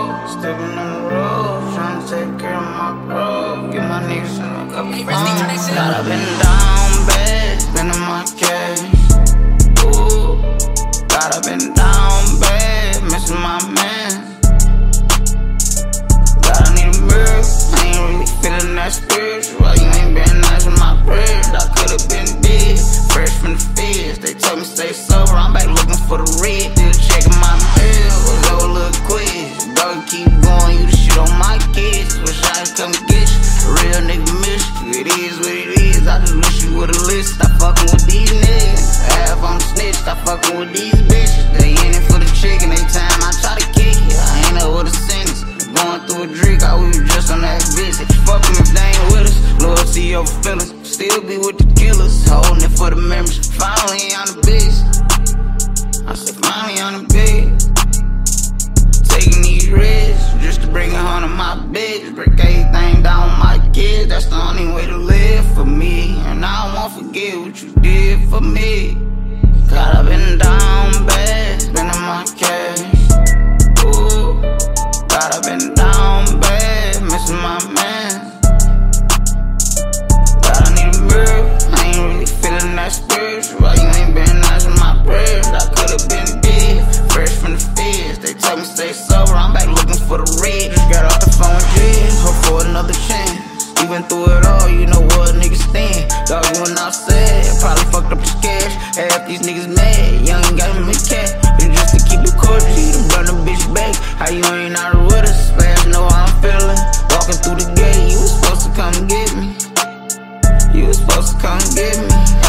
road, stepping on the road, trying to take care of my bro. Get my niggas in a couple phones. God, I've been down bad, been in my cage. Ooh, God, I've been down bad, missing my man. God, I need a mirror, I ain't really feeling that spiritual. You ain't been nice with my prayers, I could've been dead. Fresh from the fields, they told me stay sober, I'm back looking for the red. Still checking my mail, was over little quiz. Dog, keep going, you the shit on my kids. Wish I could come get you, a real nigga miss you. It is what it is, I just wish you with a list. Stop fucking with these niggas, half on the snitch. Stop fucking with these bitches, they in it for the chicken. They time I try to kick you, I ain't up with a sentence. Going through a drink, I was just on that visit. Fuck them if they ain't with us, loyalty over feelings. Still be with the killers, holding it for the memories. Finally on the beast, I said finally on the bed. Taking these risks, just to bring it home to my bitch. Break everything down with my kids, that's the only way to live for me. And I won't forget what you did for me. God, I've been down bad, been in my cash. Ooh, God, I've been down bad, missing my man. God, I need a mirror, I ain't really feeling that spiritual. You ain't been nice with my prayers, I could've been dead. Fresh from the fields, they told me stay sober, I'm back looking for the red. Just got off the phone with Jizz, hope for another chance. Even through it all, you know what niggas stand. Dog, you went outside, probably fucked up his cash. Half these niggas mad, young got him a cat. And just to keep it cordial, you done brought the bitch back. How you ain't out with us? Fast know how I'm feeling. Walking through the gate, you was supposed to come get me. You was supposed to come get me.